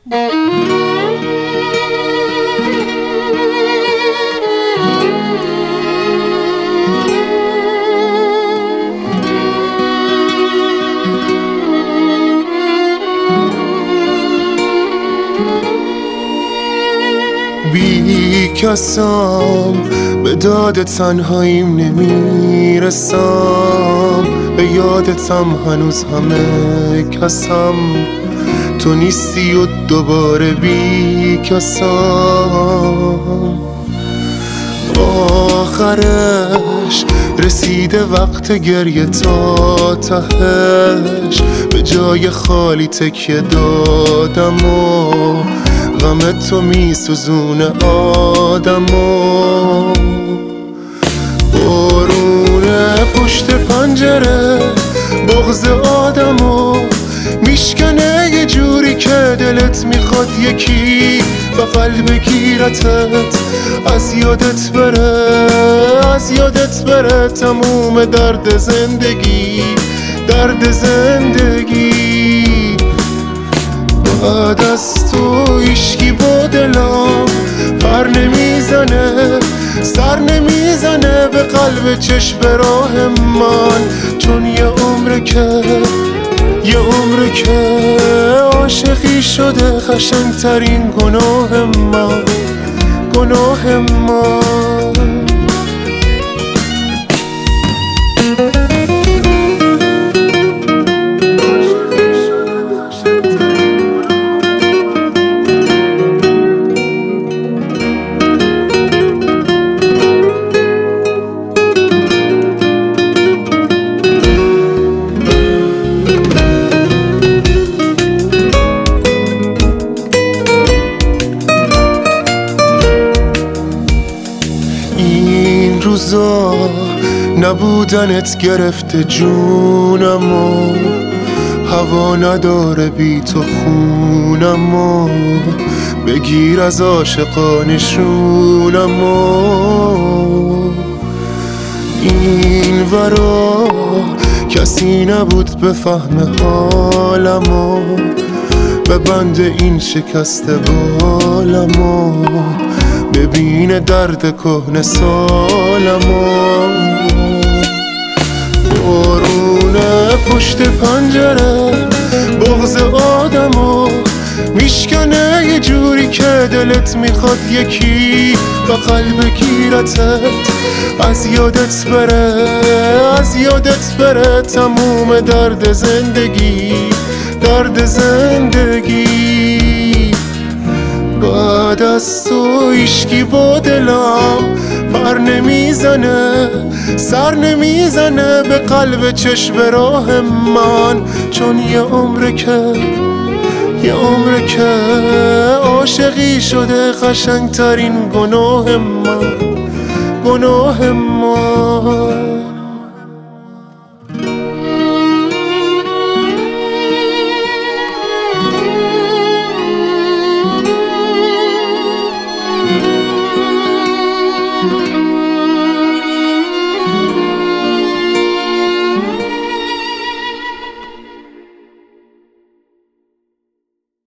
بی کسام به داد تنهاییم نمیرسم، به یادتم هنوز همه کسم، تو نیستی و دوباره بی کسم. آخرش رسیده وقت گریه تا تهش، به جای خالی تکیه دادم و غم تو می سوزونه آدمو. بارونه پشت پنجره بغض آدمو میشکنه یه جوری که دلت میخواد یکی بغل بگیرتت، از یادت بره، از یادت بره تموم درد زندگی، درد زندگی. بعد از تو هیچکی با دلم پر نمیزنه، سر نمیزنه به قلب چشم راه من، چون یه عمره که عاشقی شده قشنگترین گناه من، گناه من. این روزا نبودنت گرفته جونمو، هوا نداره بی تو خونمو، بگیر از عاشقانشونمو. این ورا کسی نبود بفهم حالمو، به بند این شکسته بالمو، ببین درد کهنه سالمو. بارونه پشت پنجره بغض آدمو میشکنه یه جوری که دلت میخواد یکی بغل بگیرتت، از یادت بره، از یادت بره تموم درد زندگی، درد زندگی. بعد از تو هیچکی با دلم پر نمیزنه، سر نمیزنه به قلب چشم راه من، چون یه عمره که عاشقی شده قشنگترین گناه من، گناه من.